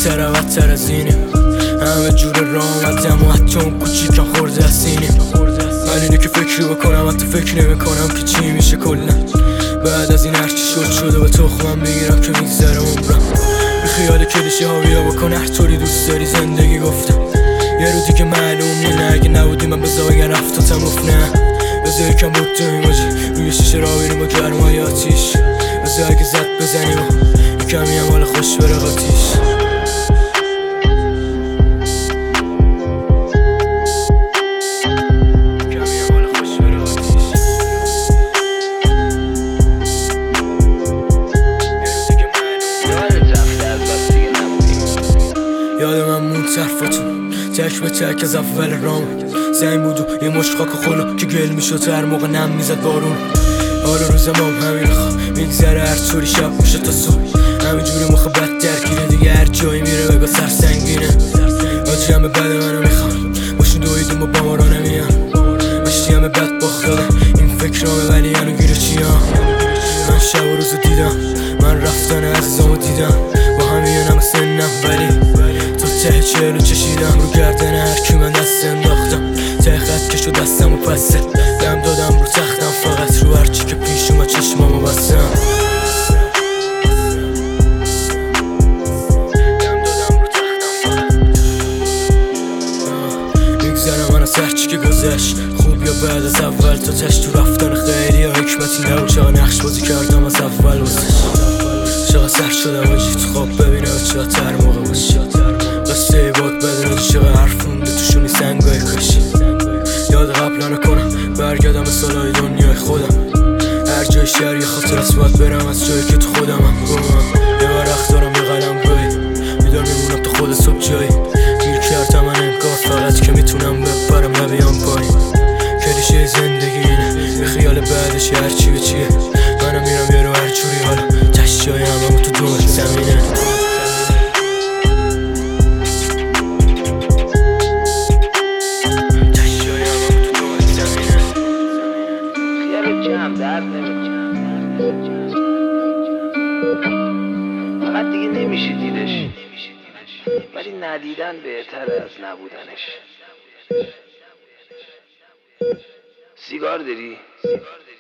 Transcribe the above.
بدتر و بدتر از اینه. همه جور راه آمدم و حتی اون کوچیکم خورده از اینه. من اینه که فکری بکنم حتی فکر نمیکنم که چی میشه کلن. بعد از این هرچی شده به تخمم میگیرم که میگذره عمرم. بی خیال کلیشه ها بیا بکن هر طوری دوست داری زندگی گفتم. یه رو دیگه معلوم نه اگه نبودی من بزا رفتاتم افت نه. بزا یکم بود تو ایماجی روی شیشه را بیریم با گرمای آتیش. بزا اگه زد بزنیم و یکمی هم حال خوش بره قاتیش. یاد من موند صرفاتون تک به تک از اول رام. زنگ بود و یه مشت خاک و خلا که گل میشد هر موقع نم میزد بارون. حالا روز ما همین خواه میگذره هر طوری شب میشه تا صبح. همینجوری مخ بد درگیره دیگه هر جایی میره بگا سرسنگینه. آجی همه بد منو میخوان باشون دویدیم و با ما را نمیان. مشتی همه بد باخت دادم این فکرامه ولی هنو گیره چیام. من شب و روزو دیدم من رفتن عزیزامو دیدم با همینم سنم ولی ته چهلو چشیدم رو گردن هرکی من دست انداختم. ته خط که شد دستم و پسه دم دادم رو تختم فقط رو هرچی که پیش اومد چشمامو بستم. میگذرم من از هرچی که گذشت خوب یا بعد از اول تا تش تو رفتن خیلی یا حکمتی نبود. چقدر نقش بازی کردم از اول واسش چقدر سر شدم آجی تو خواب ببینم چقدر تر موقع باشی. قصه باد بدون چقدر حرف مونده توشونی سنگای کشی. یاد قبلا نکنم برگردم به سالهای دنیای خودم. هر جای شهر یه خاطر است باید برم از جایی که تو خودمم. یه ورق دارم یه قلم گاهی میدار میمونم تا خود صبح جایی. گیر کردم من انگار فقط که میتونم بپرم و بیام پایین. کلیشه زندگی اینه به خیال بعدش هرچی به چیه. منم میرم یه رو هر جوری حالا تش جای هممو تو دور زمینه. فقط دیگه نمیشه دیدش ولی ندیدن بهتر از نبودنش. سیگار داری؟